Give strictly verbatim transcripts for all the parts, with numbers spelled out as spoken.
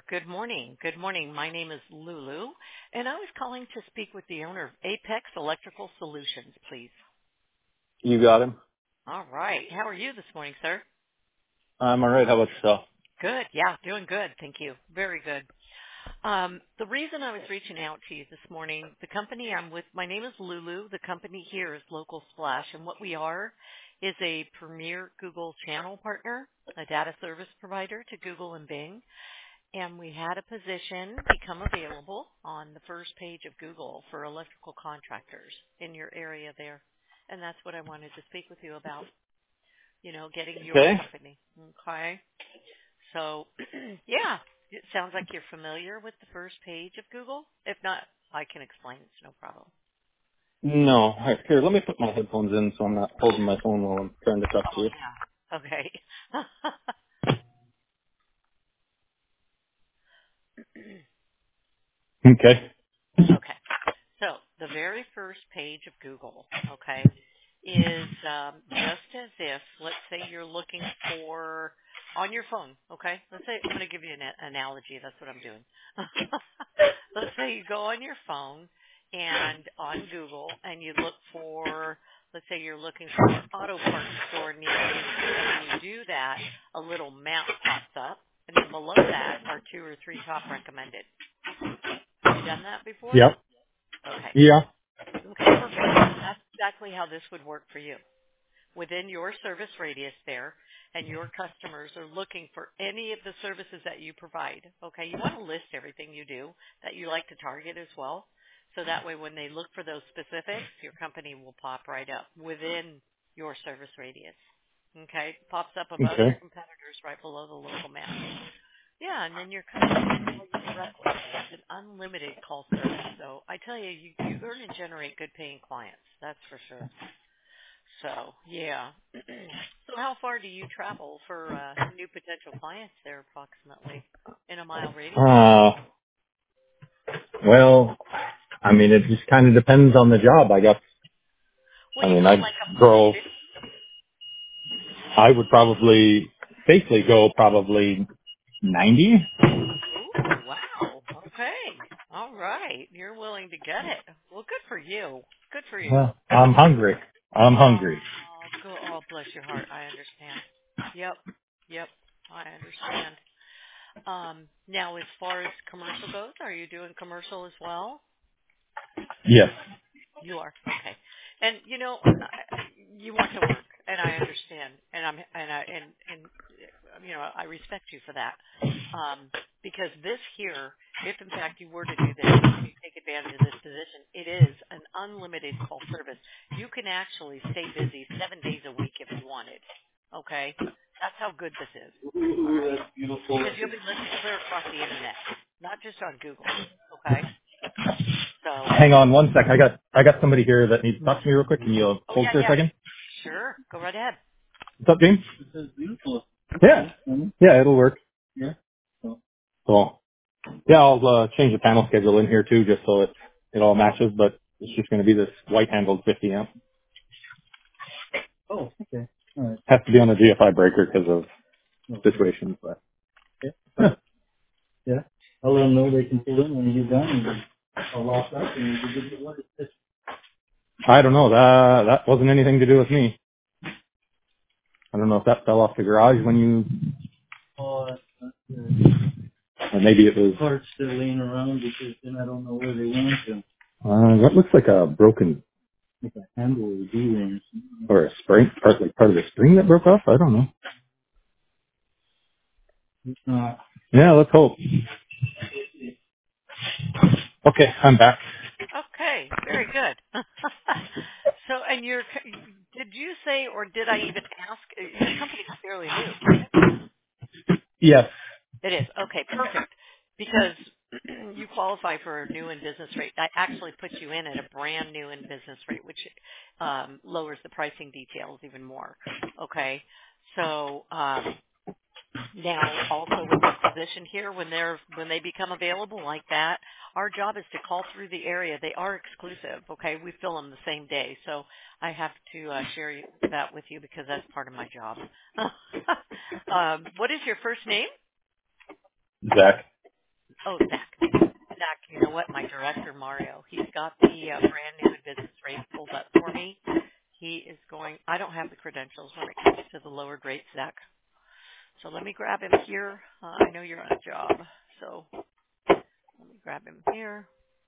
Good morning. Good morning. My name is Lulu, and I was calling to speak with the owner of Apex Electrical Solutions, please. You got him. All right. How are you this morning, sir? I'm all right. How about yourself? Good. Yeah, doing good. Thank you. Very good. Um, the reason I was reaching out to you this morning, the company I'm with, my name is Lulu. The company here is Local Splash, and what we are is a premier Google channel partner, a data service provider to Google and Bing. And we had a position become available on the first page of Google for electrical contractors in your area there. And that's what I wanted to speak with you about, you know, getting your Okay. company. Okay. So, yeah, it sounds like you're familiar with the first page of Google. If not, I can explain. It's no problem. No. All right, here, let me put my headphones in so I'm not holding my phone while I'm trying to talk to Oh, you. yeah. Okay. Okay. Okay. So the very first page of Google, okay, is um, just as if, let's say you're looking for on your phone, okay? Let's say I'm going to give you an a- analogy. That's what I'm doing. Let's say you go on your phone and on Google and you look for, let's say you're looking for auto parts store near you. And when you do that, a little map pops up, and then below that are two or three top recommended. Have you done that before? Yep. Okay. Yeah. Okay, perfect. That's exactly how this would work for you. Within your service radius there, and your customers are looking for any of the services that you provide. Okay, you want to list everything you do that you like to target as well. So that way when they look for those specifics, your company will pop right up within your service radius. Okay, pops up above your Okay. competitors right below the local map. Yeah, and then your company can call you directly. It's an unlimited call service. So I tell you, you, you earn and generate good paying clients. That's for sure. So, yeah. So how far do you travel for uh, new potential clients there approximately in a mile radius? Uh, well, I mean, it just kind of depends on the job, I guess. What I do you mean, mean, I like a mile drove, radius? I would probably safely go probably ninety. Ooh, wow. Okay. All right. You're willing to get it. Well, good for you. Good for you. Well, I'm hungry. I'm hungry. Oh, go, oh, bless your heart. I understand. Yep. Yep. I understand. Um, now, as far as commercial goes, are you doing commercial as well? Yes. You are okay, and you know I- you want to work, and I understand, and I'm and I and and uh, you know I respect you for that, um, because this here, if in fact you were to do this and you take advantage of this position, it is an unlimited call service. You can actually stay busy seven days a week if you wanted. Okay, that's how good this is. All right, because you'll be listed clear across the internet, not just on Google. Okay, so. Hang on one sec. I got, I got somebody here that needs to talk to me real quick. Can you Oh hold yeah, for a yeah. second? Sure. Go right ahead. What's up, James? Yeah. Yeah, it'll work. So, yeah, I'll uh, change the panel schedule in here too, just so it it all matches. But it's just going to be this white handled fifty amp. Has to be on a G F I breaker because of situations. But I don't know. That that wasn't anything to do with me. I don't know if that fell off the garage when you, or maybe it was. Uh, that looks like a broken or a spring, part like part of the spring that broke off. I don't know. Yeah, let's hope. Okay, I'm back. Okay. Very good. so, and your did you say, or did I even ask? uh, Your company's fairly new, correct? Yes. It is. Okay. Perfect. Because you qualify for a new in business rate. I actually put you in at a brand new in business rate, which um, lowers the pricing details even more. Okay. So. Um, Now, also with this position here, when they're when they become available like that, our job is to call through the area. They are exclusive. Okay, we fill them the same day, so I have to uh, share you- that with you because that's part of my job. um, what is your first name? Zach. Oh, Zach. Zach, you know what? My director, Mario, he's got the uh, brand new business rate pulled up for me. He is going, I don't have the credentials when it comes to the lowered rates, Zach. So let me grab him here. Uh, I know you're on a job, so let me grab him here.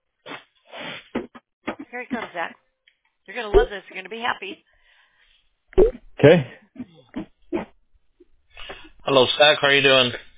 Here he comes, Zach. You're going to love this. You're going to be happy. Okay. Hello, Zach. How are you doing?